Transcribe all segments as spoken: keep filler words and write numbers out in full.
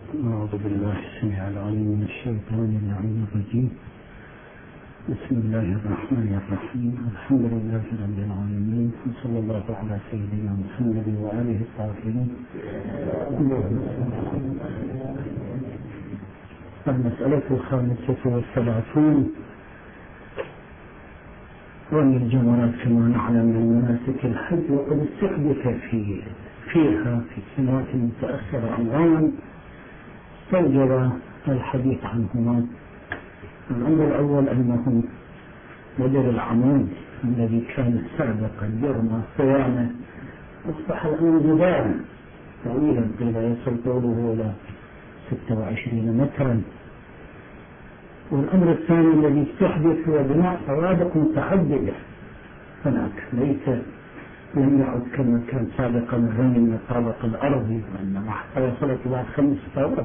أعوذ بالله السميع العليم من الشيطان اللعين الرجيم. بسم الله الرحمن الرحيم. الحمد لله رب العالمين، وصلى الله على سيدنا محمد وآله الطاهرين. المسألة الخامسة والثلاثون: رمي الجمرات كما نعلم من مناسك الحج، وقد استحدث في فيها في السنوات المتأخرة أمران استوجب الحديث عنهما. الأمر الأول أنه بدل العمود الذي كان سابقا يرمى صيانة أصبح الآن جبالا طويلا قيل يصل طوله إلى ستة وعشرين مترا. والأمر الثاني الذي استحدث هو بناء طوابق متعددة هناك، ليس لم يعد كما كان سابقا الرمي من الطابق الأرضي، وإنما حتى وصلت إلى خمس طوابق.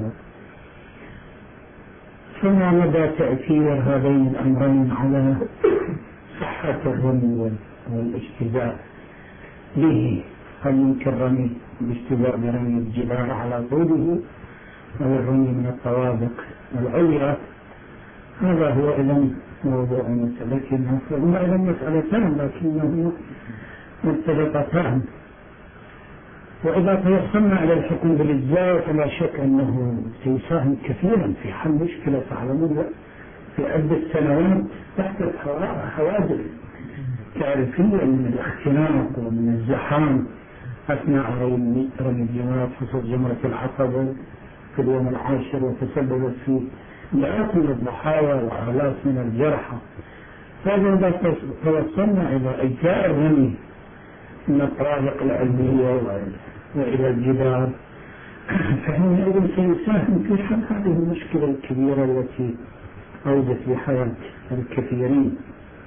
فما مدى تأثير هذين الأمرين على صحة الرمي والاجتزاء به؟ هل يمكن رمي الاجتزاء برمي الجبال على طوله أو الرمي من الطوابق العليا؟ هذا هو إذن موضوع مسألتنا. فهما إذن مسألتان لكنهما مرتبطتان. وإذا توصلنا إلى الحكم بالإجزاء فلا شك أنه سيساهم كثيرا في حل مشكلة تعلمون في عدة سنوات تحت حوادث كارثية من الاختناق ومن الزحام أثناء رمي الجمرات، خصوص جمرة العقبة في اليوم العاشر، وتسببت في مئات من الضحايا وآلاف من الجرحى. فإذا توصلنا إلى إجزاء الرمي من الطرائق العلمية وإلى الجبال فإنه سيساهم في حل هذه المشكلة الكبيرة التي أودت بحياة الكثيرين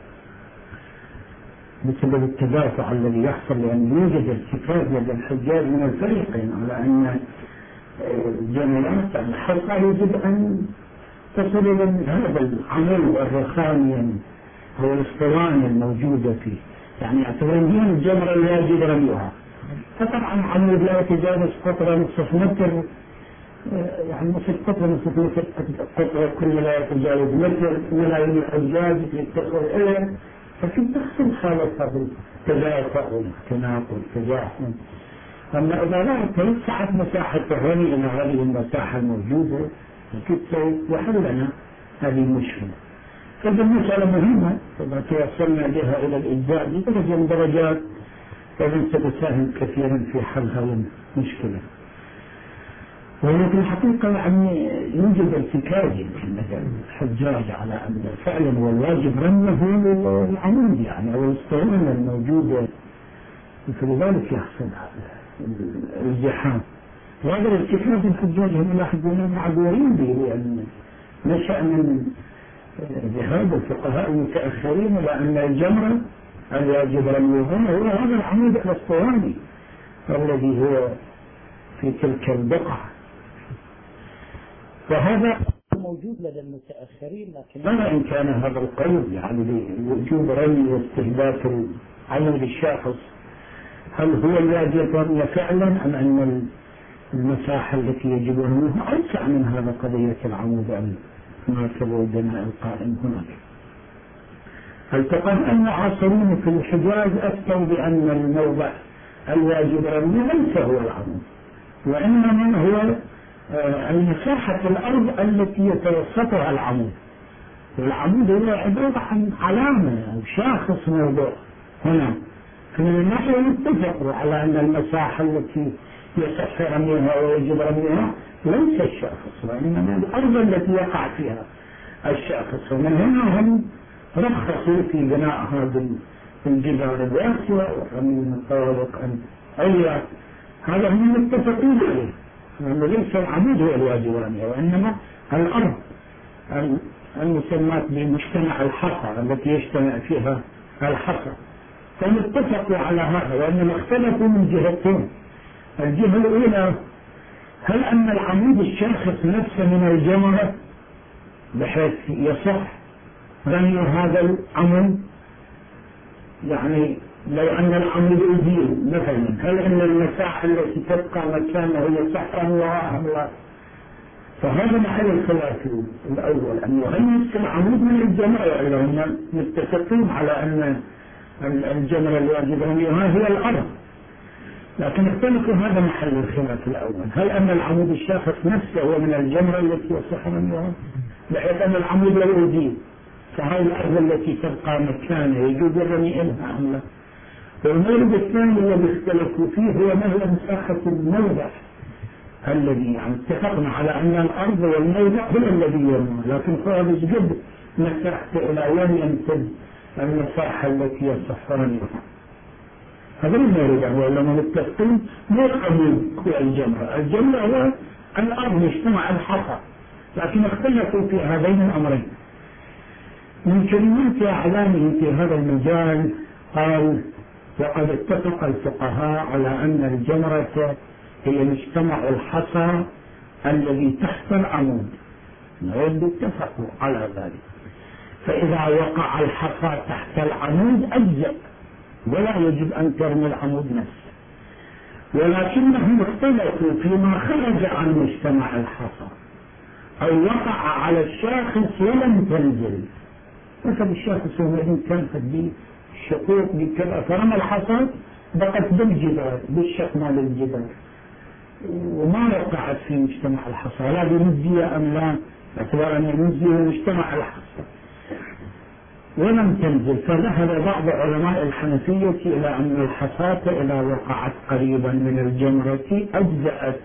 بسبب التدافع الذي يحصل، لأن يوجد ارتكاز لدى الحجاج من الفريقين على أن الجمرات الحلقة يجب أن تصل إلى هذا العمل الرخامي هو الاسطوانة الموجودة فيه، يعني يعتبرون هي الجمرة الواجب رميها. فطبعا عمود لا يتجاوز قطرة نصف متر، يعني نصف قطرة نصف متر قطرة كل لا يتجاوز متر، ملايين الحجاج يتصل إليه، ففي تحصل حالة التدافع والاختناق والتزاحم. أما إذا لا توسعت مساحة الرمي إلى هذه المساحة الموجودة أكيد سيحل لنا هذه المشكلة. فإذا المسألة مهمة، إذا توصلنا بها إلى الإجزاء بدرجة من درجات فإذا ستساهم كثيرا في حل هذه المشكلة. ولكن الحقيقة يعني يوجد ارتكاز في الحجاج على أن فعلا والواجب رميه العمود يعني أو الاسطوانة الموجودة، فلذلك يحصل الازدحام. وهذا الارتكاز الحجاج هم يلاحظون معذورين به، لأن نشأ من ذهاب الفقهاء المتأخرين إلى أن الجمرة الواجب رميها هو هذا العمود الاسطواني الذي هو في تلك البقعة. وهذا موجود لدى المتأخرين، لكن ما إن كان هذا القول يعني لوجوب رمي واستهداف العمود الشاخص، هل هو الواجب رمي فعلا أم أن المساحة التي يجب رميها أوسع من هذا قضية العمود المناسب والبناء القائم هناك؟ التقى المعاصرين في الحجاز أفتوا بأن الموضع الواجب رميه ليس هو العمود، وإنما هو المساحة الأرض التي يتوسطها العمود. والعمود هو عبارة عن علامة أو شاخص موضوع هنا. فمن الناحية نتفق على أن المساحة التي يصح رميها ويجب رميها ليس الشاخص، وإنما الأرض التي يقع فيها الشاخص. ومن هنا هم رخصوا في بناء هذه الجبال الواسعة ورمي من الطوابق العليا. هذا هم متفقين عليه، لأنه ليس العمود هو الواجب رميها، وإنما الأرض المسمات بمجتمع الحصى التي يجتمع فيها الحصى. فمتفقوا على هذا، وإنما اختلفوا من جهتين. الجهة الأولى هل أن العمود الشاخص نفسه من الجمرة بحيث يصح رمي هذا العمود، يعني لو أن العمود أزيل مثلا هل أن المساحة التي تبقى مكانه يصح رميها أم لا؟ فهذا محل الخلاف الأول، أنه هل يمكن عمود من الجمرة ولا هم متفقين على أن الجمرة الواجب رميها هي الأرض، لكن اختلفوا. هذا محل الخلاف الأول، هل أن العمود الشاخص نفسه هو من الجمرة التي يصح رميها، بحيث أن العمود لو أزيل فهذه الأرض التي تبقى مكانه يجوز الرمي إلها أم لا؟ والمورد الثاني الذي اختلفوا فيه هو ما هي مساحة الموضع الذي يعني اتفقنا على أن الأرض والموضع هو الذي يرمى، لكن خارج قد مساحته إلى وين يمتد المساحة التي يصح رميها. هذا المورد هو لما متفقين مو العمود هو الجمرة، الجمرة هو الأرض مجتمع الحصى، لكن اختلفوا في هذين الأمرين. من كلمات أعلامه في هذا المجال قال: وقد اتفق الفقهاء على أن الجمرة هي مجتمع الحصى الذي تحت العمود، اتفقوا على ذلك، فإذا وقع الحصى تحت العمود أجزأ ولا يجب أن ترمي العمود نفسه، ولكنهم اختلفوا فيما خرج عن مجتمع الحصى أو وقع على الشاخص ولم تنزل. مثل الشاخص هو كان في الشقوق بكذا فرمى الحصى بقت بالجبال بالشق مال الجبال وما وقعت في مجتمع الحصى، لا بمزية أم لا باعتبار أن المزية هو مجتمع الحصى ولم تنزل. فذهب بعض علماء الحنفية إلى أن الحصاة إذا وقعت قريبا من الجمرة أجزأت.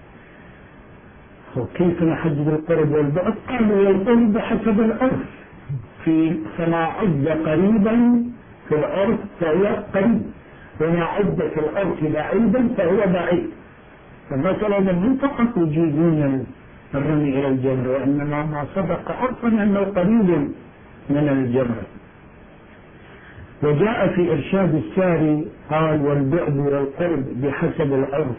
وكيف نحدد القرب والبعد؟ قالوا القرب بحسب العرف، في فما عد قريبا في العرف فهو قريب، وما عد في العرف بعيدا فهو بعيد. فمثلا من فقط يجيزون الرمي إلى الجمرة، وإنما ما سبق عرفا أنه قريب من الجمرة. وجاء في إرشاد الساري قال: والبعد والقرب بحسب العرف،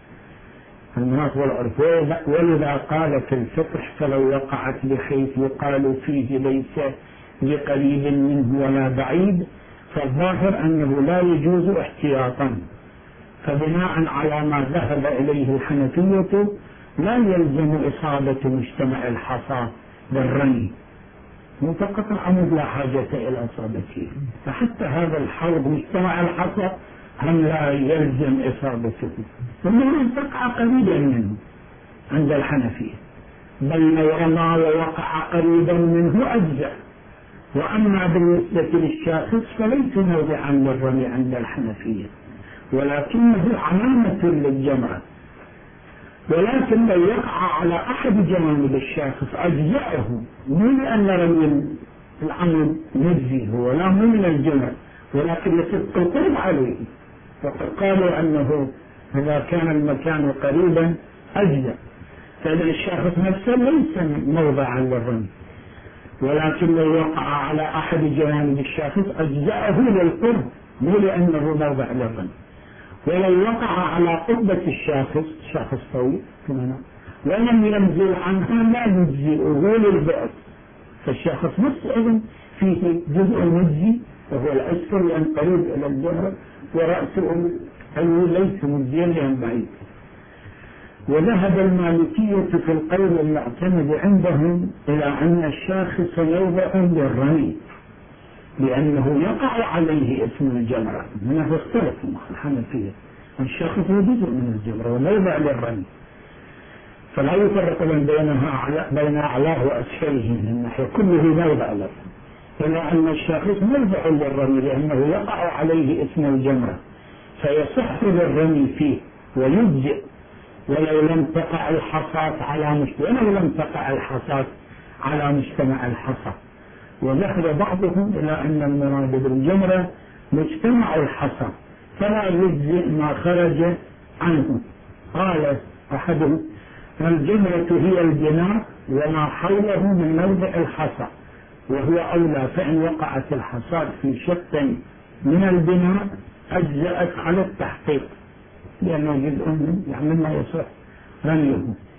المناط والعرف. ولذا قال في الفقه: فلو وقعت بحيث يقال فيه ليس بقريب منه ولا بعيد، فالظاهر أنه لا يجوز احتياطا. فبناء على ما ذهب إليه الحنفية لا يلزم إصابة مجتمع الحصى بالرمي، فقط العمود لا حاجة إلى إصابته. فحتى هذا الحوض مجتمع الحصى هم لا يلزم إصابته، ثم تقع قريبا منه عند الحنفية، بل لو رمى ووقع قريبا منه أجزأ. وأما بالنسبة للشاخص فليس موضعا للرمي عند الحنفية، ولكنه علامة للجمرة. ولكن لو يقع على أحد جوانب الشاخص أجزأه، مو لأن رمي العمود مجزي هو لا مو من الجمرة، ولكن لصدق القرب عليه. وقد قالوا أنه إذا كان المكان قريبا أجزأ، فإذا الشاخص نفسه ليس موضعا للرمي، ولكن لو وقع على أحد جوانب الشاخص أجزأه للقرب مو لأنه موضع للرمي. ولو وقع على قبة الشاخص، شاخص طويل ولم ينزل عنها لا يجزئه للبعد، فالشاخص نفسه أيضا فيه جزء مجزي وهو الأسفل لأن قريب إلى الجمرة، ورأسه العلوي ليس مجزيا لأن بعيد. وذهب المالكية في القول المعتمد عندهم إلى أن الشاخص موضع للرمي لأنه يقع عليه اسم الجمرة. هنا اختلف الحنفية، الشاخص هو جزء من الجمرة وموضع للرمي، فلا يفرق بينها بين أعلاه وأسفله من الناحية، كله موضع للرمي، إلا أن الشاخص موضع للرمي لأنه يقع عليه اسم الجمرة فيصح للرمي فيه ويجزئ ولو لم تقع الحصاة على مجتمع ولو لم تقع الحصاة على مجتمع الحصى. وذهب بعضهم إلى أن المراد بالجمرة مجتمع الحصى فلا يجزئ ما خرج عنه. قال أحدهم: الجمرة هي البناء وما حوله من موضع الحصى، وهو أولى، فإن وقعت الحصاة في شق من البناء أجزأت على التحقيق لأنه جزء من يعني ما يصح رميه.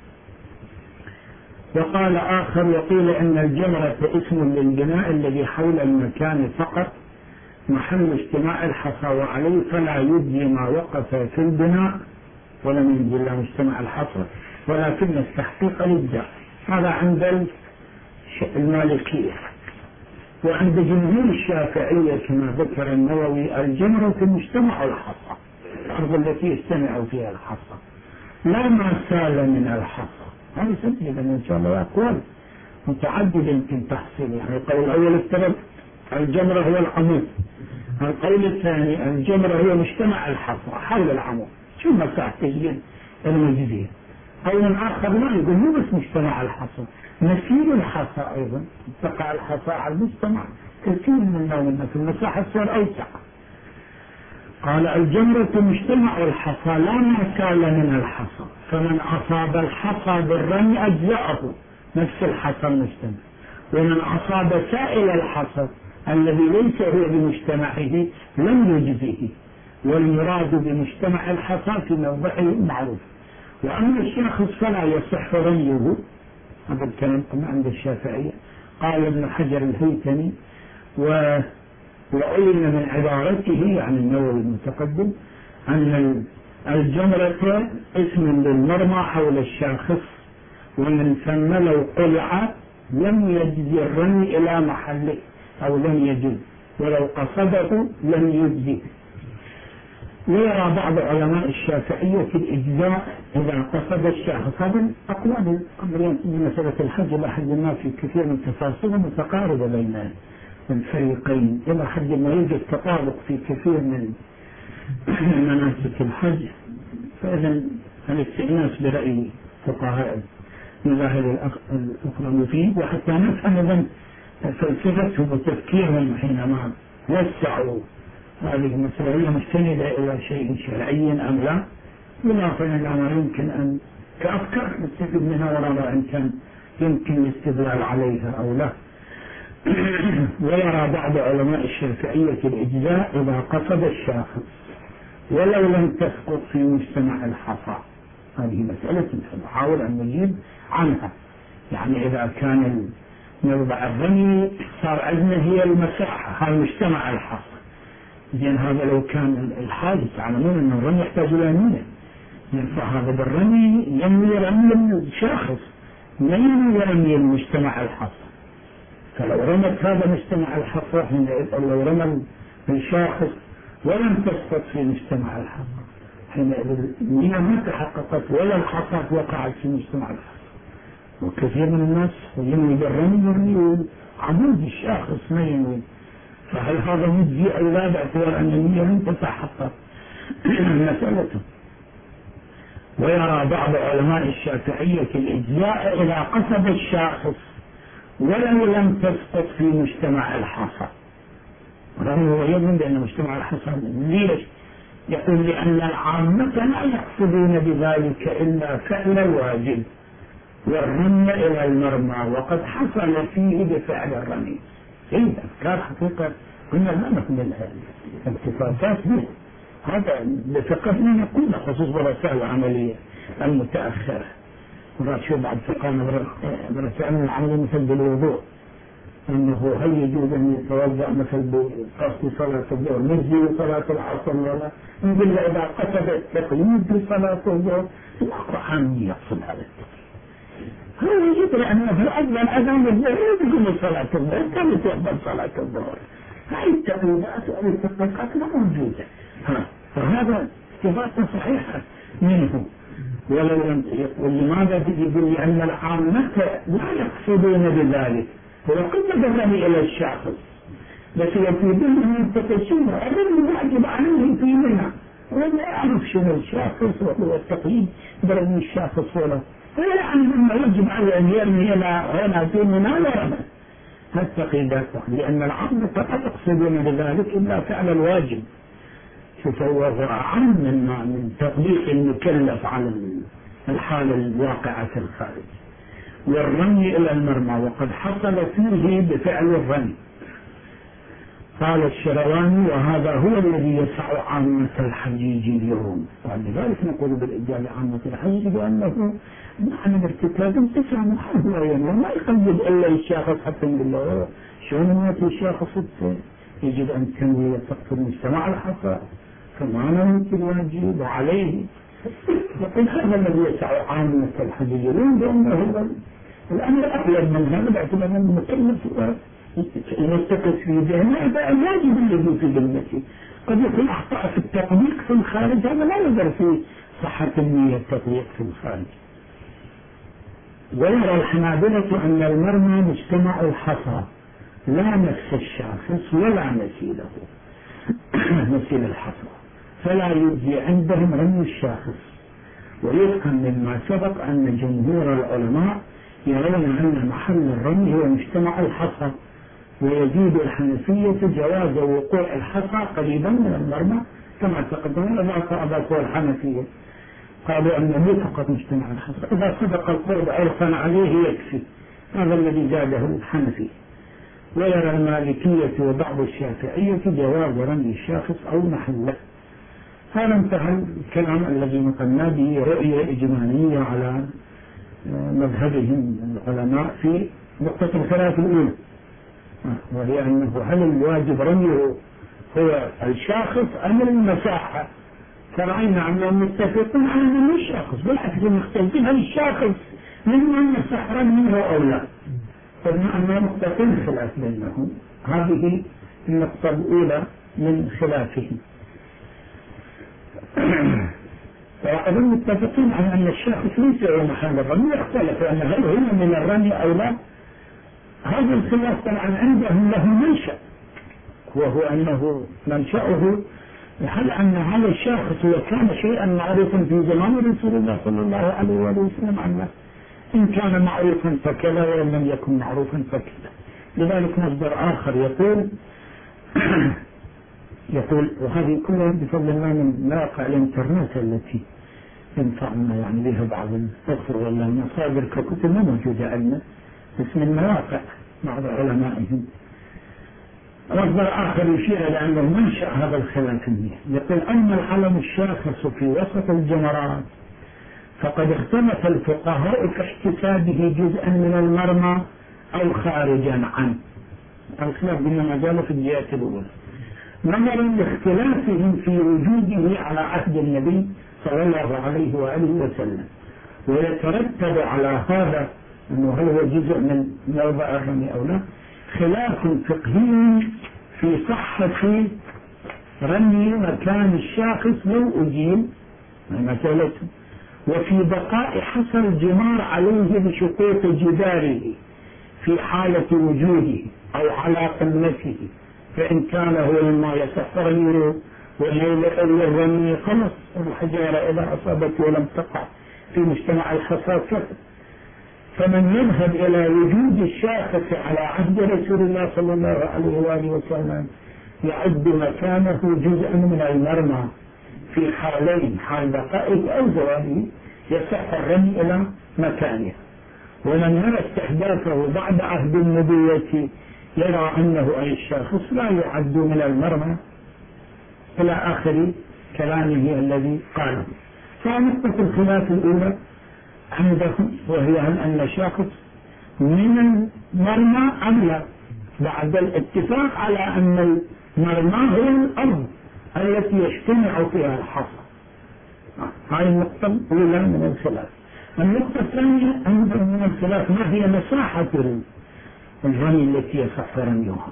وقال آخر: يقول إن الجمرة اسم للبناء الذي حول المكان فقط محل اجتماع الحصى وعليه، فلا يجزي ما وقف في البناء ولم يجزي له مجتمع الحصى ولكن التحقيق للدار. هذا عند المالكية. وعند جمهور الشافعية كما ذكر النووي الجمرة مجتمع الحصى، الأرض التي يجتمع فيها الحصى لا ما سال من الحصى. هذا سجل إن شاء الله أقوال متعددة يمكن تحصيل. يعني القول الأول افترض الجمرة هو العمود، القول الثاني الجمرة هو مجتمع الحصى حول العمود، شو مساحة تسجيل المجزية. قول آخر لا، يقول مو بس مجتمع الحصى، مسير الحصى أيضا تقع الحصى على المجتمع كثير من نوع في المساحة تصير أوسع. قال الجمرة مجتمع الحصى لا ما سال من الحصى، فمن أصاب الحصى بالرمي أجزأه نفس الحصى المجتمع، ومن أصاب سائل الحصى الذي ليس هو بمجتمعه لم يجزه، والمراد بمجتمع الحصى في موضعه معروف. وأما الشاخص فلا يصح رميه، هذا الكلام عند الشافعية. قال ابن حجر الهيثمي و وعلم من عبارته يعني النووي المتقدم أن الجمرة اسم للمرمى حول الشاخص، ومن ثم لو قلع لم يجزي الرمي إلى محله أو لم يجز، ولو قصده لم يجزي. ويرى بعض علماء الشافعية في الإجزاء إذا قصد الشاخص. هذا أقوال قبل مسألة الحج إلى حد ما في كثير من تفاصيل متقاربة بين الفريقين، إلى حد ما يوجد تطابق في كثير من مناسك الحج. فإذا الاستئناس برأي فقهاء المذاهب الأخرى مفيد، وحتى نفهم إذن فلسفتهم وتفكيرهم حينما وسعوا هذه المسألة مستندة إلى شيء شرعي أم لا، بالإضافة إلى ما يمكن أن كأفكار نستفيد منها ورا إن كان يمكن الاستدلال عليها أو لا. ويرى بعض علماء الشافعية الإجزاء إذا قصد الشاخص ولو لم تسقط في مجتمع الحصى. هذه مسألة نحاول أن نجيب عنها. يعني إذا كان موضع الرمي صار عندنا هي المساحة، هذا مجتمع الحصى، زين هذا لو كان الحادث تعلمون أن الرمي يحتاج إلى نية، ينفع هذا بالرمي ينوي رمي الشاخص لا ينوي رمي المجتمع الحصى. فلو رمت هذا مجتمع الحصى حينئذ، لو رمى الشاخص ولم تسقط في مجتمع الحصى حينئذ النية ما تحققت ولا الحصى وقعت في مجتمع الحصى. وكثير من الناس ينوي بالرمي يرمي عمود الشاخص ما ينوي، فهل هذا مجزي أو لا باعتبار أن النية لم تتحقق مسألته. ويرى بعض علماء الشافعية الإجزاء إذا قصد الشاخص ولو لم تسقط في مجتمع الحصى. ورغم هو يظن بأن مجتمع الحصى ليش؟ يقول لأن العامة لا يقصدون بذلك إلا فعل الواجب والرمي إلى المرمى، وقد حصل فيه بفعل الرمي. إيه أفكار حقيقة قلنا لا نقبل التفاتات به، هذا بثقتنا نقول خصوص برسائل العملية المتأخرة. مرات شو بعد فقانا برسائل العملية مثل بالوضوء، أنه هل يجوز أن يتوضأ مثل بقصد صلاة الظهر نجزي صلاة العصر ولا نقول له إذا قصد التقييد بصلاة الظهر القرآن يقصد هذا التقييد. هذا يدري أنه في الأفضل أذان الظهر يقول صلاة الظهر كم يتوضأ صلاة الظهر. هاي التقييدات والتطبيقات لا موجودة. فهذا استفادة صحيحة منه. ولو لم يقول لماذا يقول لأن العامة لا يقصدون بذلك، وقد الرمي إلى الشاخص بس يفيدون من التقسيم الرمي واجب عليه في منها، ولا يعرف شنو الشاخص وهو التقييد برمي الشاخص ولا ولا يعني ما يجب عليه أن يرمي إلى هنا دوننا لا يرمي هالتقييدات، لأن العامة لا يقصدون بذلك إلا فعل الواجب. شوف هو أعم من من تطبيق المكلف على الحالة الواقعة في الخارج. والرمي إلى المرمى وقد حصل فيه بفعل الرمي. قال الشرواني وهذا هو الذي يسع عامة الحجيج اليوم، ولذلك نقول بالإجابة عامة الحجيج بأنه نحن بارتكاب تسع محاولين وما يقيد إلا الشاخص حتى يقول له شلون يأتي الشاخص يجب أن تنوي تقتل مجتمع الحصى كما نمت الواجب وعليه لكن هذا الذي يسع عامة الحجيجيين بأنه الأمر أقلب من هذا باعتبار أن المكلف يتقص في ذهنه هذا الواجب الذي في ذمته. قد يكون أخطأ في التطبيق في الخارج، هذا لا يقدر في صحة النية التطبيق في الخارج. ويرى الحنابلة أن المرمى مجتمع الحصى لا نفس الشاخص ولا مثيله مثيل الحصى، فلا يجزي عندهم رمي الشاخص. ويفهم مما سبق أن جمهور العلماء يرون أن محل الرمي هو مجتمع الحصى، ويزيد الحنفية جواز وقوع الحصى قريبا من المرمى كما تقدم. إذا صعبت الحنفية قالوا أنه فقط مجتمع الحصى، إذا سبق القرب عرفا عليه يكفي، هذا الذي زاده الحنفي. ويرى المالكية وبعض الشافعية جواز رمي الشاخص أو محله. هذا انتهى الكلام الذي نقلنا به رؤية إجمالية على مذهبهم العلماء في نقطة الخلاف الأولى، وهي أنه هل الواجب رميه هو الشاخص أم المساحة؟ فرأينا أنهم متفقون على أنه الشاخص، بالعكس مختلفين هل الشاخص مما المساحة رميه أو لا، قلنا أنهم مختلفين خلاف بينهم. هذه النقطة الأولى من خلافهم. وأظن متفقين على أن الشاخص ليس هو محل الرمي، اختلف أن هل هو من الرمي أو لا. هذا الخلاف طبعا عندهم له منشأ، وهو أنه منشأه هل أن هذا الشاخص وكان شيئا معروفا في زمان رسول الله صلى الله عليه وسلم عنه، إن كان معروفا فكذا وإن لم يكن معروفا فكذا. لذلك مصدر آخر يقول يقول وهذه كلها بفضل الله من مواقع الانترنت التي ينفعنا يعني بها بعض الأخر ولا المصادر ككتب ما موجودة عندنا، بس من مواقع بعض علمائهم. مصدر آخر يشير إلى أنه منشأ هذا الخلاف النية. يقول أما العلم الشاخص في وسط الجمرات فقد اختلف الفقهاء في احتسابه جزءا من المرمى أو خارجا عنه. الخلاف بينما زال في الجهة الأولى نظرا لاختلافهم في وجوده على عهد النبي صلى الله عليه وآله وسلم، ويترتب على هذا أنه هل هو جزء من موضع الرمي أو لا خلاف فقهي في صحة رمي مكان الشاخص لو أجيل مسألته، وفي بقاء حصى الجمار عليه بشقوق جداره في حالة وجوده أو على قمته، فإن كان هو مما يصح رميه والليلة الرمي خلص الحجارة إذا أصابته ولم تقع في مجتمع الحصى كفر. فمن يذهب إلى وجود الشاخص على عهد رسول الله صلى الله عليه وآله وسلم يعد مكانه جزءا من المرمى في حالين، حال بقائه أو زواله يصح الرمي إلى مكانه. ومن يرى استحداثه بعد عهد النبوة يرى أنه أي الشاخص لا يعد من المرمى إلى آخر كلامه الذي قاله. فنقطة الخلاف الأولى عندهم وهي أن الشاخص من المرمى أم لا، بعد الاتفاق على أن المرمى هو الأرض التي يجتمع فيها الحصى. هذه النقطة الأولى من الخلاف. النقطة الثانية عندهم من الخلاف ما هي مساحة الرمي التي يصح رميها.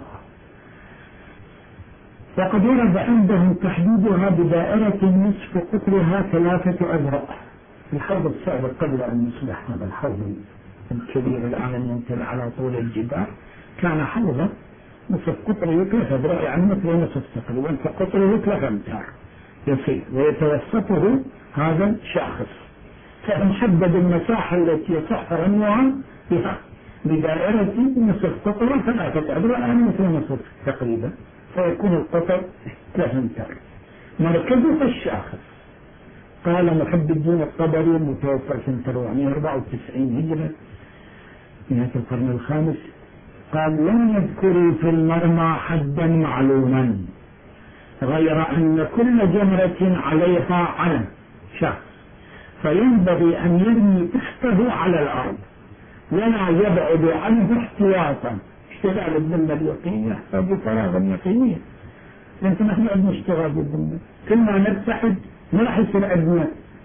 وقد ورد عندهم تحديدها بدائرة نصف قطرها ثلاثة أذرع. الحوض السابق قبل أن يصبح هذا الحوض الكبير الآن ينتهي على طول الجبال كان حوضا نصف قطره ثلاثة أذرع يعني متر ونصف تقريبا، فقطره ثلاثة أمتار يصير، ويتوسطه هذا الشاخص، فنحدد المساحة التي يصح رميها بها بدائرة نصف قطره ثلاثة أذرع يعني متر ونصف تقريبا، فيكون القطر ثلاثة أمتار. مركزه الشاخص. قال محب الدين الطبري المتوفى سنة أربعمائة وأربعة وتسعين هجرة نهاية القرن الخامس قال لم يذكروا في المرمى حدا معلوما غير أن كل جمرة عليها علم شخص، فينبغي أن يرمي تحته على الأرض ولا يبعد عنه احتياطا. اشتغال الذمة اليقينية يحتاج فراغا يقينيا، لأن نحن عندنا اشتغال بالذمة كل ما نبتعد ما راح يصير عندنا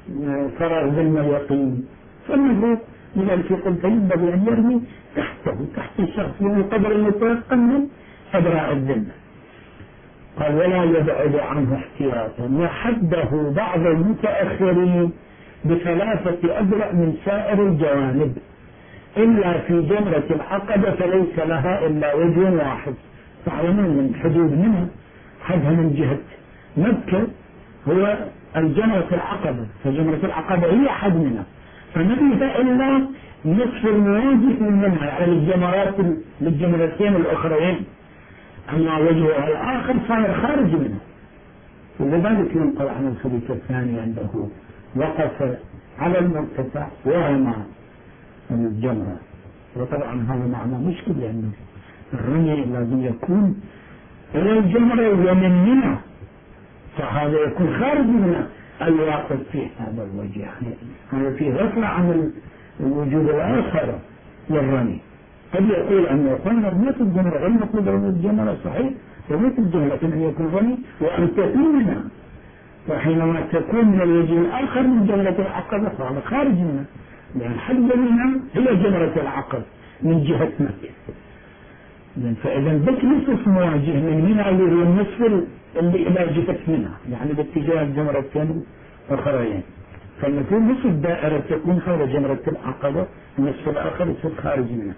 فرغ ذم اليقين، فالمفروض لذلك يقول فينبغي أن يرمي تحته تحت الشخص من القدر المتيقن من إبراء الذمة. قال ولا يبعد عنه احتياطا، وحده بعض المتأخرين بثلاثة أبرأ من سائر الجوانب، إلا في جمرة العقبة فليس لها إلا وجه واحد. تعلمون من حدود منها حدها من جهة مكة هو الجمرة العقبة، فجمرة العقبة هي حد منها، فما فيها إلا نصف المواجه منها، يعني الجمرات للجمرتين الأخرين، أما وجهها الآخر صار خارج منها. ولذلك ينقل عن الخليفة الثاني أنه وقف على المرتفع ورمى الجمرة، وطبعا هذا معنى مشكل لأنه الرمي لازم يكون إلى الجمرة ومن منى، فهذا يكون خارج منها الواقف في هذا الوجه، يعني هذا فيه غفلة عن الوجود الآخر والرمي. قد يقول أن يكون رمية الجمرة غير مطلوب رمي الجمرة، صحيح رمية الجمرة لكن أن يكون رمي وأن تكون منها، وحينما تكون من الوجه الآخر من جمرة العقبة فهذا خارج منها، لأن حد منها هي جمرة العقبة من جهة مكة. فإذا بك نصف مواجه من منى اللي هو النصف اللي إلى جهة منى، يعني باتجاه الجمرتين الأخرين، فالمفروض نصف الدائرة تكون حول جمرة العقبة، النصف الآخر يصير خارج منها.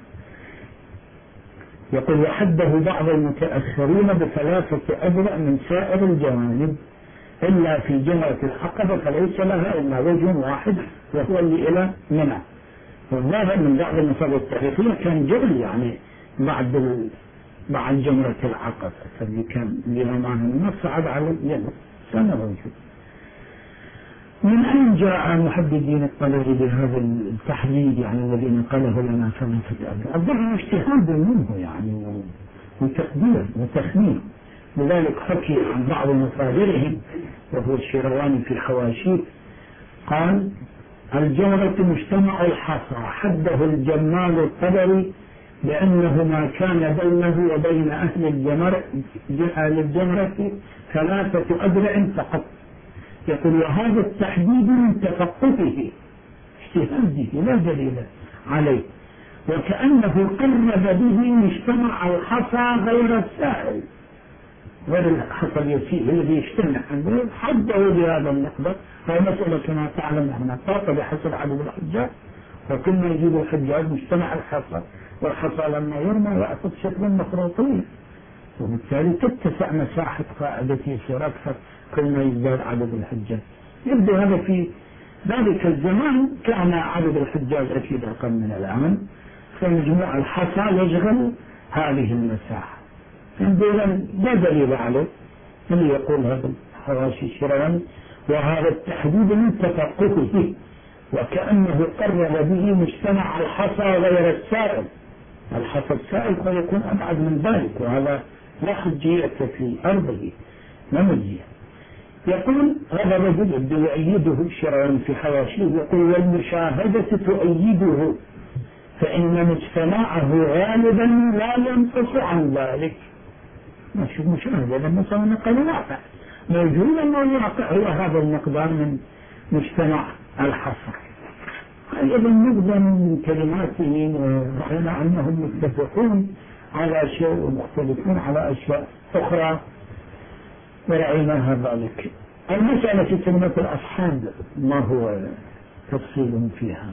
يقول وحده بعض المتأخرين بثلاثة أبرأ من سائر الجوانب، إلا في جمرة العقبة فليس لها إلا وجه واحد وهو اللي إلى منى. والظاهر من بعض المصادر التاريخية كان جبل يعني بعد ال... بعد جمرة العقبة، فاللي كان اللي معه النص صعد على اليمن سنة موجود. من أين جاء محددين الطلبي بهذا التحديد يعني الذي نقله لنا ثلاثة أبرأ؟ الظاهر اجتهاد منه يعني وتقدير وتخمين، لذلك حكي عن بعض مصادرهم وهو الشيرواني في حواشيه قال الجمرة مجتمع الحصى، حده الجمال الطبري لأنه ما كان بينه وبين أهل الجمرة الجمرة ثلاثة أبرأ فقط. يقول وهذا التحديد من تفقهه اجتهاده لا دليل عليه، وكأنه قرب به مجتمع الحصى غير السائل، غير الحصى اليسير الذي يجتمع عنده حده بهذا المقدار. هذه مسألة كما تعلم هنا طاقة بحسب عدد الحجاج، وكل ما يجيب الحجاج مجتمع الحصى، والحصى لما يرمى يأخذ شكل مخروطي، وبالتالي تتسع مساحة قاعدته يصير أكثر كل ما يزداد عدد الحجاج. يبدو هذا في ذلك الزمان كان عدد الحجاج أكيد أقل من الآن، فمجموع الحصى يشغل هذه المساحة. لا دليل عليه اللي يقول هذا الحواشي الشيرواني، وهذا التحديد من تفقهه وكأنه قرب به مجتمع الحصى غير السائل. الحصى السائل قد يكون أبعد من ذلك، وهذا لا حجية في أرضه لا مجية. يقول هذا الرجل الذي يؤيده الشيرواني في حواشيه يقول والمشاهدة تؤيده، فإن مجتمعه غالبا لا ينقص عن ذلك. ماشي مشاهدة لما صار نقل واقع موجود، أنه الواقع هو هذا المقدار من مجتمع الحصى. أيضا نبدأ من كلماته ورأينا أنهم متفقون على أشياء ومختلفون على أشياء أخرى ورأيناها ذلك. المسألة في كلمة الأصحاب ما هو تفصيل فيها؟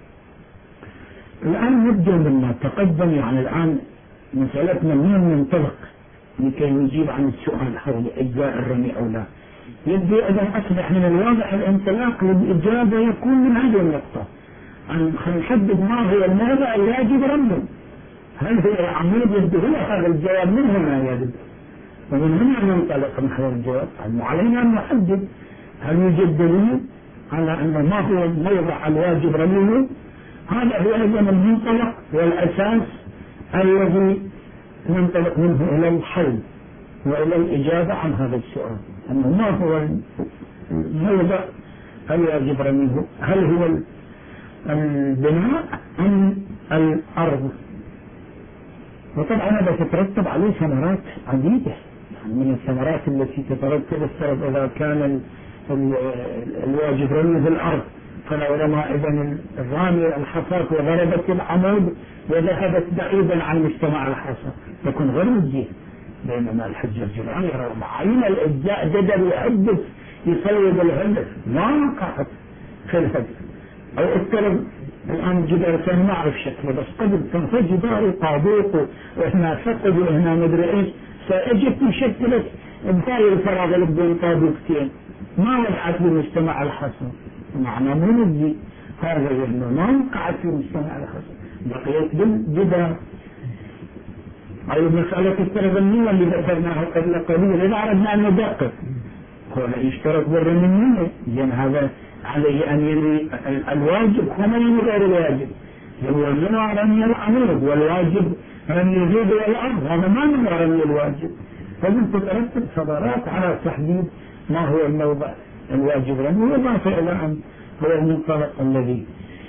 الآن نبدأ مما تقدم، يعني الآن مسألتنا من منطلق لكي نجيب عن السؤال حول أجزاء الرمي أو لا. يبدو إذا أصبح من الواضح الانطلاق للإجابة يكون من هذه النقطة، أن نحدد ما هو الموضع الواجب رميه. هل هو عمود يبدو هو هذا الجواب من هنا يجب، ومن هنا ننطلق نحو الجواب. علينا أن نحدد هل يوجد دليل على أن ما هو الموضع الواجب رميه. هذا هو أيضا المنطلق والأساس الذي ننطلق منه إلى الحل وإلى الإجابة عن هذا السؤال، أنه ما هو الموضع الواجب رميه، هل هو البناء أم الأرض؟ وطبعا هذا تترتب عليه ثمرات عديدة، يعني من الثمرات التي تترتب السبب إذا كان الواجب رمي في الأرض، فلو رمى إذن الرامي الحصاة وضربت العمود وذهبت بعيدا عن مجتمع الحصى تكون غير مجزية. بينما الحجة الجماعية رغم عين الإجزاء جدل يحدث يصوب الهدف ما وقعت في الهدف. أو افترض الآن جدار كان ما أعرف شكله بس قبل كان في جدار طابوق وإحنا فقد وإحنا مدري إيش فأجت مشكلة بهاي الفراغ اللي بدون طابوقتين ما وقعت بمجتمع الحصى معنى مو مجزي. هذا يعني ما وقعت في مجتمع الحصى بقيت بالجدار. أو مسألة التربنية اللي ذكرناها قبل قليل إذا أردنا أن ندقق هو يشترك بالرمية لأن هذا عليه أن يري الواجب كما يري غير الواجب. الواجب رمي العمود والواجب رمي الجود والأرض هذا ما من رمي الواجب. لازم تترتب صدرات على تحديد ما هو الموضع الواجب رمي وضافة إلى أن هو المنطلق الذي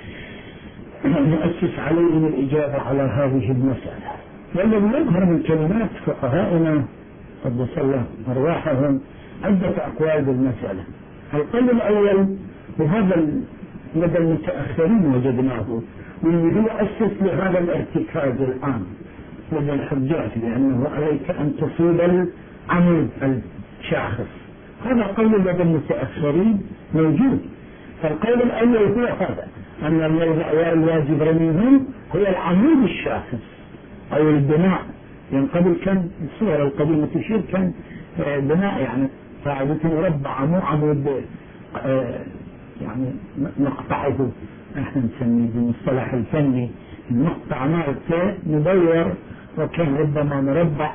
نؤسس عليه الإجابة على هذه المسألة. والذي يظهر من كلمات فقهائنا قدس الله أرواحهم عدة أقوال بالمسألة. القول الأول وهذا لدى المتأخرين وجدناه والذي هو أسس لهذا الارتكاز الآن لدى الحجاج لأنه عليك أن تصيب العمود الشاخص. هذا قول لدى المتأخرين موجود. فالقول الأول هو هذا أن الواجب رميهم هو العمود الشاخص أو البناء. يعني قبل كان الصور القديمة تشير كان بناء يعني قاعدة مربعة مو عمود يعني نقطعه احنا نسميه بالمصطلح الفني المقطع مالته مدور وكان ربما مربع.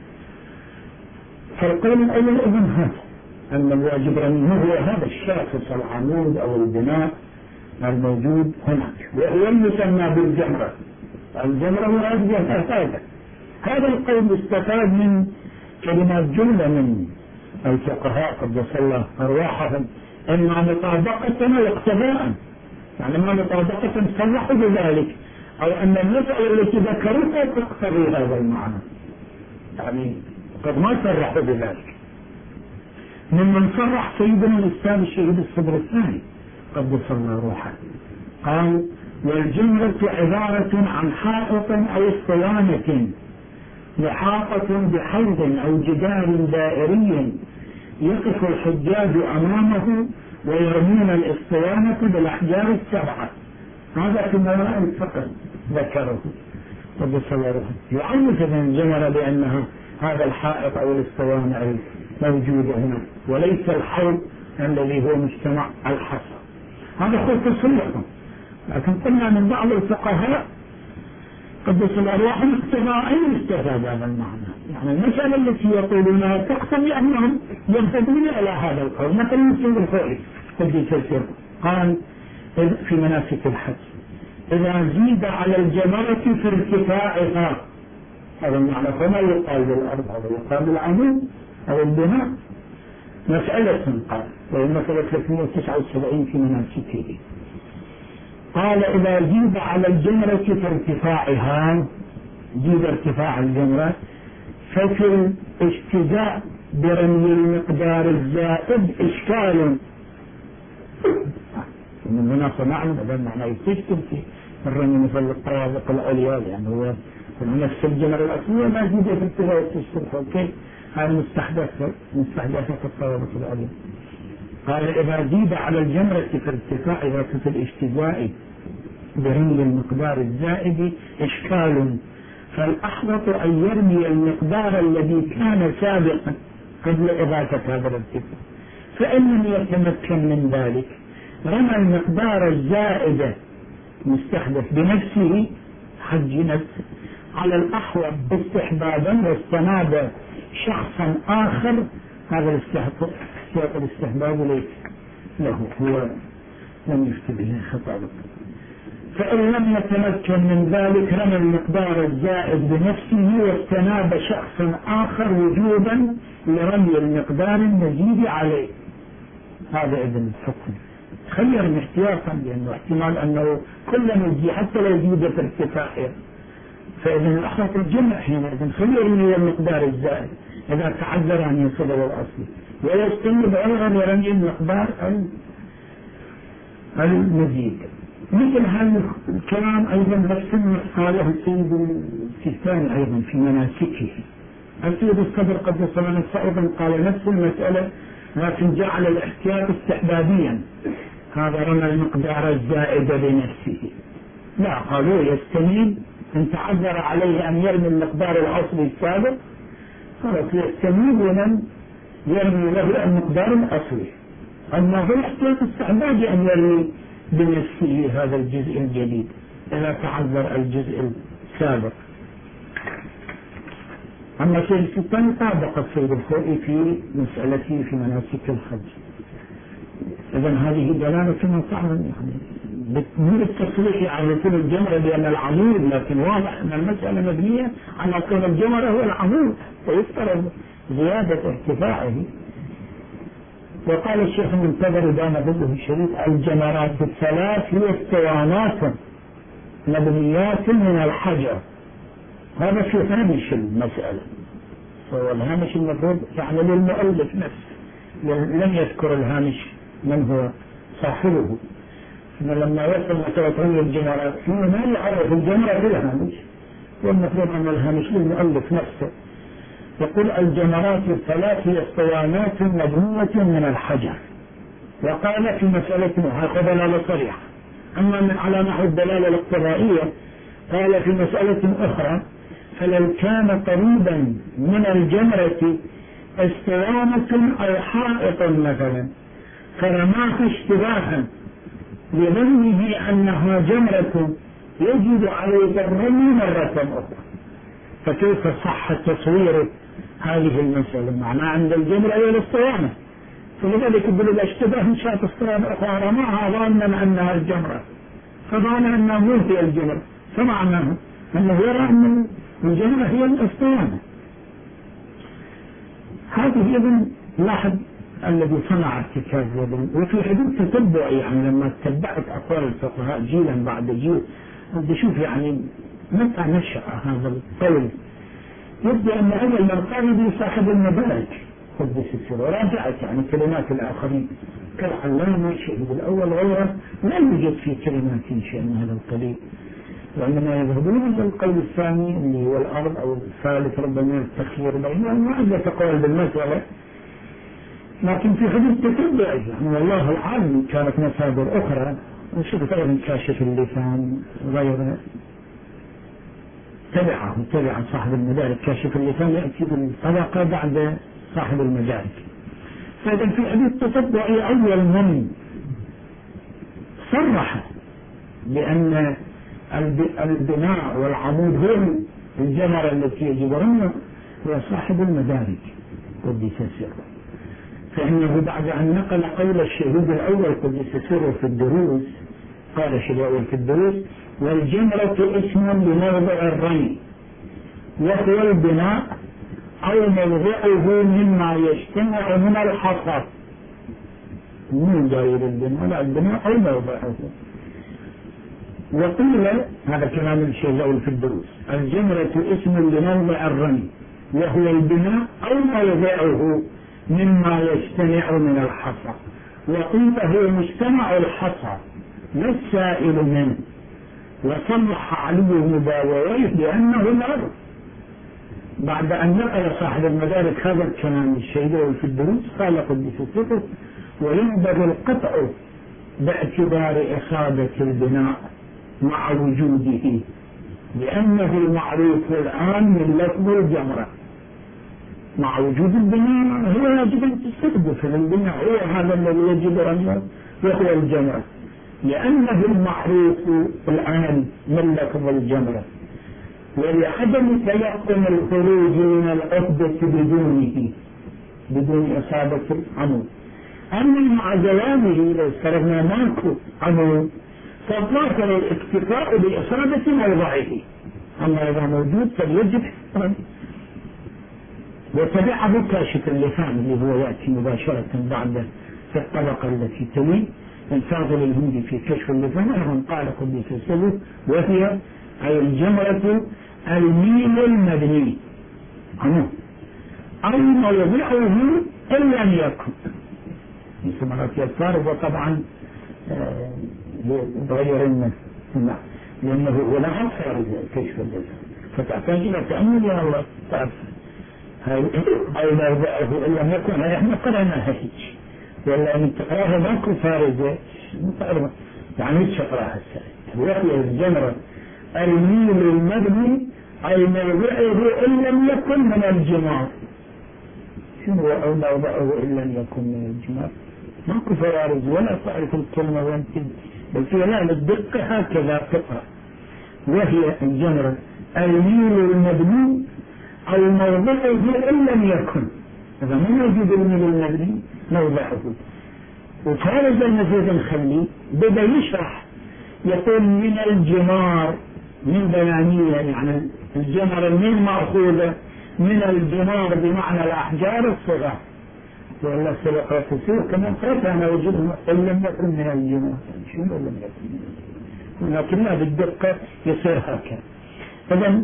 فالقول الأول إذن هذا أن الواجب رميه هو هذا الشاخص العمود أو البناء الموجود هناك وهو المسمى بالجمرة. الجمرة مراد بها هذا. هذا القول استفاد من كلمات جملة من الفقهاء قدس الله أرواحهم إما مطابقة واقتضاء يعني ما مطابقة صلحوا بذلك أو أن المسألة التي ذكروها تقتضي هذا المعنى يعني قد ما صرحوا بذلك. ممن صرح سيدنا الإسلام الشهيد الصدر الثاني قدس الله روحه قال والجمرة عبارة عن حائط أو اسطوانة محاطة بحوض أو جدار دائري يقف الحجاج أمامه ويرمون الاسطوانة بالأحجار السبعة. هذا في موضوع الفقه ذكره قدس الله روحه. يعرف الجمرة بأنها هذا الحائط أو الاسطوانة الموجودة هنا وليس الحوض الذي هو مجتمع الحصى. هذا هو تصريحهم. لكن قلنا من بعض الفقهاء قدس الأرواح اقتضاء استفاد هذا المعنى. يعني المسألة التي يقولونها تقتضي أنهم ينتبهون إلى هذا القول. مثلا سيد الخوئي قدس السر قال في مناسك الحج إذا زيد على الجمرة في ارتفاعها هذا المعنى فما يقال بالأرض هذا يقال بالعمود أو البناء. مسألة قال وهي مسألة ثلاثمائة وتسعة وسبعين في مناسكه قال إذا زيد على الجمرة في ارتفاعها زيد ارتفاع الجمرة ففي الاجتزاء برمي المقدار الزائد إشكال. من هنا صنعنا هذا معنى يستشكل في الرمي مثل الطوابق العليا لأنه هو نفس الجمرة الأصلية ما زيد في ارتفاع التشكل اوكي هذا مستحدث مستحدثة الطوابق العليا. قال إذا زيد على الجمرة في ارتفاعها في الاجتزاء برمي المقدار الزائد إشكال فالأحوط أن يرمي المقدار الذي كان سابقا قبل إضافة هذا الارتفاع. فإن لم يتمكن من ذلك رمى المقدار الزائد مستحدث بنفسه حج نفسه على الأحوط استحبابا واستناد شخصا آخر. هذا الاستحباب الاستحباب ليس له هو لم يكتب له خطأ. فإن لم يتمكن من ذلك رمى المقدار الزائد بنفسه واستناب شخص آخر وجوبا لرمي المقدار المزيد عليه. هذا إذن الحكم خير احتياطا لأنه احتمال أنه كل مزيد حتى لو زيد في ارتفاعه فإذن الأحوط الجمع حينئذ خير من المقدار الزائد إذا تعذر أن يصل إلى الأصل. ويستند أيضا يرمي المقدار المزيد. مثل هذا الكلام أيضا نفس قاله السيد السيستاني أيضا في مناسكه. السيد الصدر قدس الله نفسه أيضا قال نفس المسألة، لكن جعل الاحتياط استحبابيا، هذا رمى المقدار الزائد بنفسه. لا، قالوا يستميل إن تعذر عليه أن يرمي المقدار الأصلي السابق، خلاص يستميل ولم يرمي له المقدار الأصلي. أما هو احتياط استحبابي أن يرمي بنفسه هذا الجزء الجديد إذا تعذر الجزء السابق. أما الشيء الثاني طابق السيد الخوئي في مسألته في مناسك الحج. إذن هذه دلالة ما تعلم يعني من التصريح على كل الجمرة بأن العمود، لكن واضح أن المسألة مبنية على كون الجمرة هو العمود ويفترض زيادة ارتفاعه. وقال الشيخ المنتظر دام ضده الشريف: الجمرات الثلاث هي اسطوانات مبنيات من الحجر. هذا في هامش المسألة، فهو الهامش المفروض يعني للمؤلف نفسه، لم يذكر الهامش من هو صاحبه. لما يصل مسألة الجمرات فيه ما يعرف الجمرة في الهامش، والمفروض أن الهامش للمؤلف نفسه. يقول: الجمرات الثلاث هي اسطوانات مبنية من الحجر. وقال في مسألة هذا دلالة صريحة. أما من على نحو الدلالة الاقتضائية قال في مسألة أخرى: فلو كان قريبا من الجمرة اسطوانة أو حائط مثلا فرماها اشتباها لظنه أنها جمرة يجب عليه الرمي مرة أخرى، فكيف صح تصوير هذه المسألة؟ معناه عند الجمرة هي الاسطوانة، فلذلك يقول الاشتباه إن شاءت اسطوانة أخرى رماها ظانا أنها الجمرة، فظن أنها مو هي الجمرة، فمعناه أنه يرى أن الجمرة هي الاسطوانة. هذه إذن لاحظ الذي صنع الكتاب. وفي حدود تتبع يعني لما تتبعت أقوال الفقهاء جيلا بعد جيل بشوف يعني متى نشأ هذا القول. يبدو أن أول من قال به صاحب المدارك قدس السر، وراجعت يعني كلمات الآخرين كالعلامة الشهيد الأول غيره لا يوجد في كلمات شيء من هذا القليل، وعندما يذهبون إلى القول الثاني اللي هو الأرض أو الثالث ربما التخيير بينهم وعدة أقوال بالمسألة، لكن في حدود تتبع يعني والله العالم كانت مصادر أخرى. وشوف أيضا كاشف اللسان غيره تبعه تبع صاحب المدارك. كاشف اللسان يأتي بالطبقة بعد صاحب المدارك. فإذا في حدود تتبع أول من صرح بأن البناء والعمود هو الجمرة التي يجب رميها هو صاحب المدارك قدس سره، فإنه بعد أن نقل قول الشهيد الأول قدس سره في الدروس قال الشهيد الأول في الدروس: والجمرة اسم لموضع الرمي وهو البناء أو موضعه مما يجتمع من الحصى. من داير البناء لا البناء أو موضعه. وقيل هذا كلام الشيخ الأول في الدروس: الجمرة اسم لموضع الرمي وهو البناء أو موضعه مما يجتمع من الحصى. وقيل هو مجتمع الحصى لا السائل منه. وصلح علي مباويه بأنه الأرض. بعد أن نقل صاحب المدارك هذا الكلام الشيخ الأول في الدروس قال قدس سره: وينبغي القطع باعتبار إصابة البناء مع وجوده، لأنه المعروف الآن من لفظ الجمرة. مع وجود البناء هو يجب أن تستقبل البناء هو هذا الذي يجب أن وهو الجمرة، لأنه المعروف الآن من لفظ الجمرة، ولعدم تيقن الخروج من العقدة بدونه بدون إصابة العمود. أما مع زوامه لو افترضنا ماكو عمود فالظاهر الاكتفاء بإصابة موضعه، أما إذا موجود فليجب حفظا. وتبعه كاشف اللسان اللي هو يأتي مباشرة بعد في الطبقة التي تلي الفاضل الهندي في كشف اللسان أيضا قال قدس سره: وهي أي الجمرة الميل المبني عنه أو موضعه إن لم يكن ثمرة الفارغ وطبعا يتغير الناس لأنه ولا عصر كشف الجزء فتحتاج إلى تأمل يا الله تعرف هاي أو لا يبقى إن لم يكن هاي إحنا قرأنا هيك ولا من تقراها ماكو فارغة متعرفة يعني مش تقراها السائل وهي الجمرة الميل المبني أي موضعه إن لم يكن من الجمار شنو أو موضعه إن لم يكن من الجمار ماكو فوارز ولا تعرف الكلمة وانت بل فيها لا للدقة هكذا تقرأ وهي الجمرة الميل المبني أو موضعه إن لم يكن إذا ما موجود الميل المبني موضعه وفارز المفروض نخليه بدأ يشرح يقول من الجمار من بيانية يعني الجمر من مأخوذة من الجمار بمعنى الأحجار الصغار ولا سلقة تصير كما قلت أنا وجدهم إن لم يكن من الجمار شنو لم يكن ولكنها بالدقة يصير هكذا إذا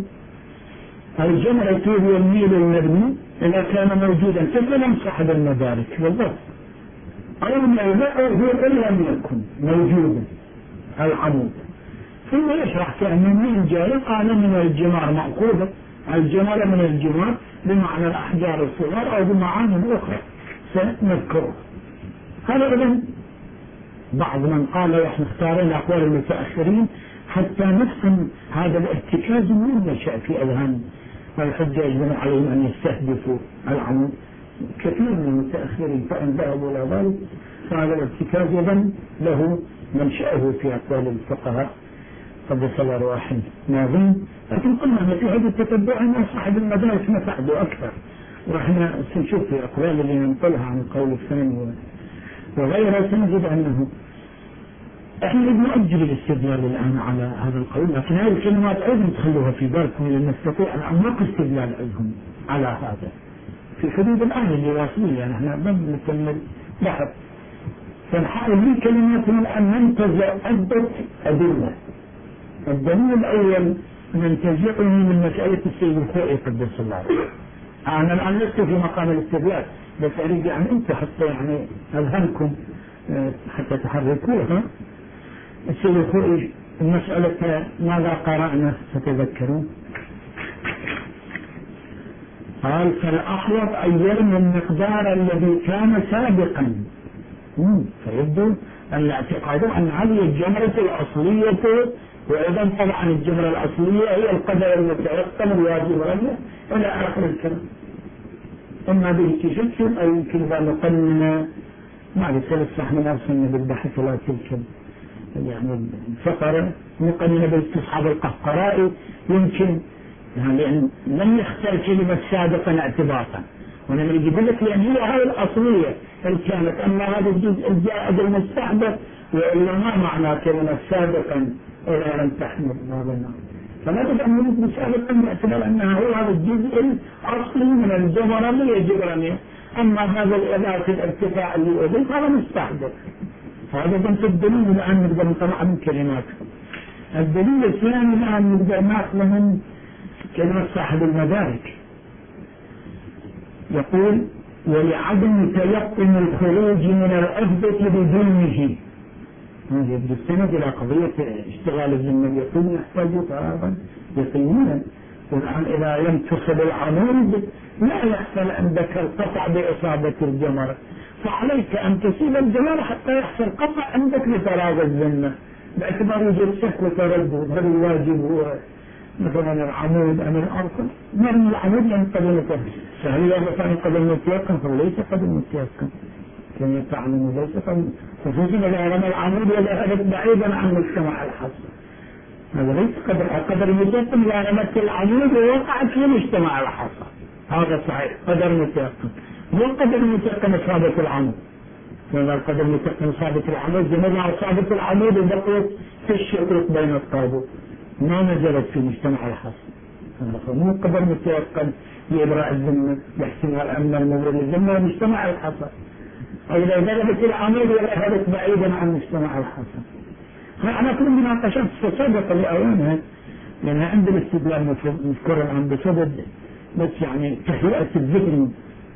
الجمرة هو الميل المبني إذا كان موجودا كفلا صاحب المدارك بالضبط أو موضعه هو إن لم يكن موجودا العمود ثم يشرح كأنه من جاي قال من الجمار مأخوذة الجمال من الجمار بمعنى الأحجار الصغار أو بمعاني أخرى سنذكره هذا إذن بعض من قال احنا اختارنا أقوال المتأخرين حتى نفهم هذا الارتكاز من نشأ في أذهان الحجاج بن عليهم أن يستهدفوا العمود كثير من المتأخرين فإن ذهبوا إلى ذلك فهذا الارتكاز إذن له منشأه في أقوال الفقهاء قد صلى رواح ناظم لكن قلنا أن في هذا التتبع أن صاحب المدارس نفعه أكثر ورحنا سنشوف في أقوال اللي ننقلها عن القول الثاني وغيرها سنجد أنه احنا نؤجل الاستدلال الآن على هذا القول لكن هذه الكلمات أيضا تخلوها في بالكم لأن نستطيع أن أعمق استدلال أيضا على هذا في حدود الآن اللي واصلين يعني احنا لم نكمل بحث فنحاول من كلماتنا الآن ننتزع عدة أدلة الدليل الأول ننتزعه من مسألة السيد الخوئي قدس الله أنا الآن لست في مقام الاستدلال بس أريد أن أنت حتى يعني أذهنكم حتى تحركوها السيد الخوئي المسألة ماذا قرأنا ستذكرون قال فالأحوط أن يرمي المقدار الذي كان سابقا فيبدو أن الاعتقاد أن هذه الجمرة الأصلية وإذا طبعا الجمرة الأصلية هي القدر المتيقن الواجب عليه إلى آخر الكلام إما به تشكل أو يمكن أن نقنن ما لسه احنا نرسلنا بالبحث ولا تلك يعني الفقرة نقنن باستصحاب القهقراء يمكن يعني لأن لم يختار كلمة سابقا اعتباطا ونحن نجيب لك لأن هي هاي الأصلية اللي كانت أما هذا الجزء الزائد المستحدث وإلا ما معنى كلمة سابقا إلى لم تحمل هذا النوع فلا بد أن نجد سابقا باعتبار أنها هو هذا الجزء الأصلي من الجمرة اللي يجب أن أما هذا الإضافة الارتفاع اللي أضيف هذا مستحدث هذا بنت الدليل الآن نقدر نطلع من كلماته الدليل الثاني الآن نقدر ناخذ من كلمة صاحب المدارك يقول ولعدم تيقن الخروج من العهدة بدونه نجد السند إلى قضية اشتغال الذمة يقول يحتاج قرارا يقينا والآن إذا لم تصب العمود لا يحصل عندك القطع بإصابة الجمرة فعليك أن تصيب الجمرة حتى يحصل قطع عندك لفراغ الذمة باعتبار وجود شك وتردد هل الواجب هو مثلا العمود أم الأرض مرمي العمود ينقضي متيقن فهل مثلا ينقضي متيقن فليس قد متيقن كان يتعلم ليس قد خصوصا إذا رمى العمود وذهبت بعيدا عن مجتمع الحصر هذا ليس قدر قدر المتيقن إذا رمت العمود ووقعت في مجتمع الحصر هذا صحيح قدر متيقن مو قدر متيقن إصابة العمود فإذا القدر متيقن إصابة العمود زمنها إصابة العمود وبقيت في الشقوق بين الطابق ما نزلت في مجتمع الحصر مو قدر متيقن لإبراء الذمة باحتمال أن المورد الذمة مجتمع الحصر أو إذا ذهبت العمود وذهبت بعيدا عن مجتمع الحصر أنا كل مناقشات سابقة لأوانها لأن عند الاستدلال نذكر الآن بصدد بس يعني تهيئة الذهن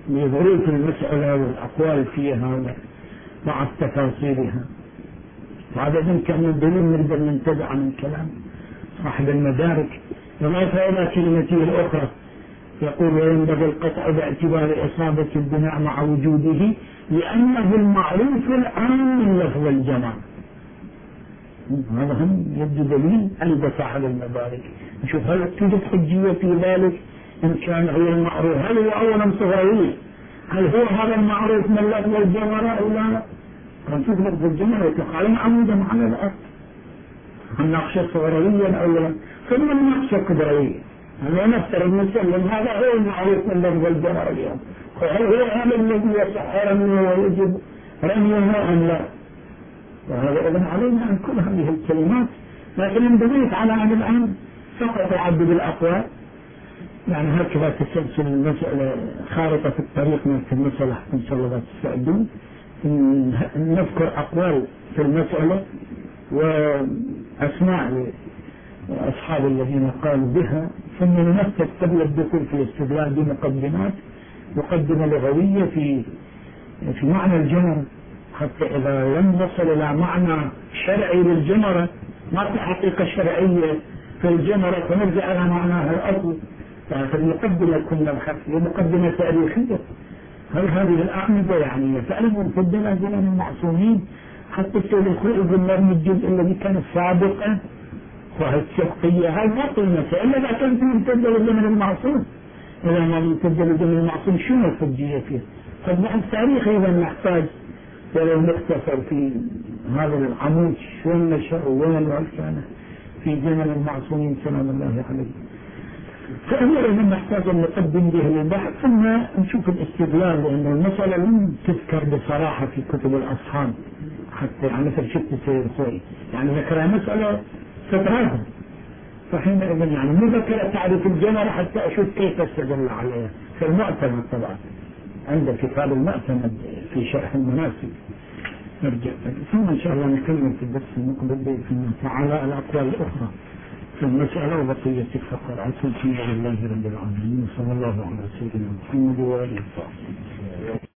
لظروف المسألة والأقوال فيها مع تفاصيلها. وهذا كان من دليل نقدر ننتبع من كلام صاحب المدارك. وما إلى كلمته الأخرى يقول وينبغي القطع باعتبار إصابة البناء مع وجوده لأنه المعروف الآن من لفظ الجمع. هذا هم يبدو دليل ألبس على المدارك. نشوف هل توجد حجية في ذلك إن كان هو المعروف؟ هل هو أولا صغير؟ هل هو هذا المعروف من لفظ الجمرة أو لا؟ نشوف لفظ الجمرة يطلق عليه عمودا على الأرض، النقشة صغيريا أو لا، ثم النقشة قدرية. أنا نفترض نسلم هذا هو المعروف من لفظ الجمرة اليوم، وهل هو هذا الذي يصح رميه ويجب رميها أم لا؟ وهذا إذن علينا أن كل هذه الكلمات، لكن انبغيت على أن الآن فقط تعدد الأقوال، يعني هكذا تسلسل المسألة خارطة في الطريق من المسألة إن شاء الله تستعدون نذكر أقوال في المسألة وأسماء أصحاب الذين قالوا بها، ثم ننفذ قبل الدخول في الاستدلال بمقدمات مقدمة لغوية في في معنى الجمرة، حتى إذا لم نصل إلى معنى شرعي للجمرة ما في حقيقة شرعية في الجمرة فنرجع إلى معناها الأصل. فالمقدمة كنا بحث مقدمة تاريخية، هل هذه الأعمدة يعني فعلا مفضلة من المعصومين حتى السيد الخوئي قلنا من الجزء الذي كان سابقا وهي السبقية هاي ما قلنا إلا إذا كانت ممتدة من المعصوم. إذا ما ممتدة من المعصوم شنو الحجية فيه؟ فالبحث التاريخي إذا نحتاج ولو نختصر في هذا العمود شلون نشأ وين كان في زمن المعصومين سلام الله عليه. فأولا نحتاج أن نقدم به للبحث ثم نشوف الاستدلال، لأن المسألة لم تذكر بصراحة في كتب الأصحاب حتى يعني مثل شفت السيد الخوئي يعني ذكرها مسألة ستراها، فحينئذ يعني مو ذكر تعريف الجمرة حتى أشوف كيف استدل عليها في المعتمد طبعا عند كتاب المعتمد في شرح المناسك. نرجع ثم إن شاء الله نكمل في الدرس المقبل بإذن الله تعالى الأقوال الأخرى في المسألة وبقية الفقر. عسى لله رب العالمين صلى الله عليه وسلم محمد وآله وصحبه.